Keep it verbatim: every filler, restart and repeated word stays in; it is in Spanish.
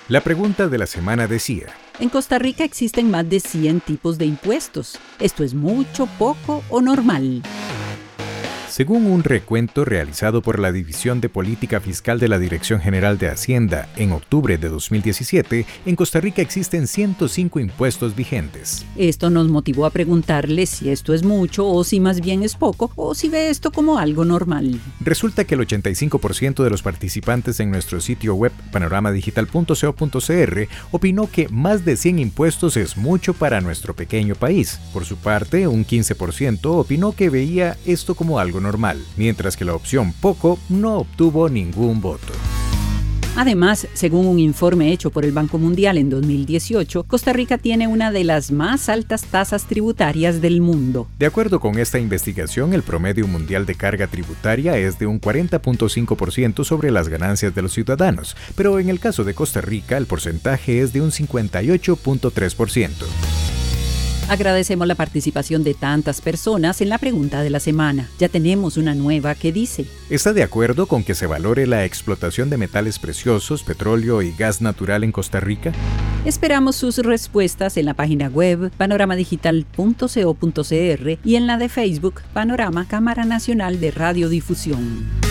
La pregunta de la semana decía: En Costa Rica existen más de cien tipos de impuestos. ¿Esto es mucho, poco o normal? Según un recuento realizado por la División de Política Fiscal de la Dirección General de Hacienda en octubre de dos mil diecisiete, en Costa Rica existen ciento cinco impuestos vigentes. Esto nos motivó a preguntarle si esto es mucho o si más bien es poco, o si ve esto como algo normal. Resulta que el ochenta y cinco por ciento de los participantes en nuestro sitio web panorama digital punto co punto cr opinó que más de cien impuestos es mucho para nuestro pequeño país. Por su parte, un quince por ciento opinó que veía esto como algo normal, mientras que la opción poco no obtuvo ningún voto. Además, según un informe hecho por el Banco Mundial en dos mil dieciocho, Costa Rica tiene una de las más altas tasas tributarias del mundo. De acuerdo con esta investigación, el promedio mundial de carga tributaria es de un cuarenta punto cinco por ciento sobre las ganancias de los ciudadanos, pero en el caso de Costa Rica el porcentaje es de un cincuenta y ocho punto tres por ciento. Agradecemos la participación de tantas personas en la pregunta de la semana. Ya tenemos una nueva que dice: ¿Está de acuerdo con que se valore la explotación de metales preciosos, petróleo y gas natural en Costa Rica? Esperamos sus respuestas en la página web panorama digital punto co punto cr y en la de Facebook Panorama Cámara Nacional de Radiodifusión.